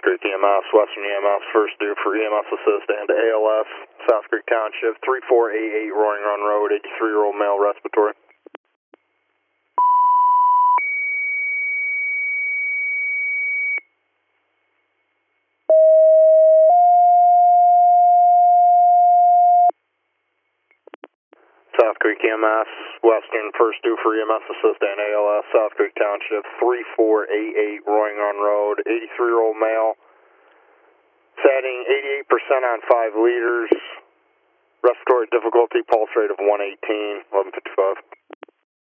Creek EMS, Western EMS, first due for EMS assist and ALS, South Creek Township, 3488 Roaring Run Road, 83-year-old male respiratory. South Creek EMS, Western, first due for EMS assist and ALS, South Creek Township, 3488 Roaring Run Road, 83-year-old male, setting 88% on 5 liters, respiratory difficulty, pulse rate of 118, 1155.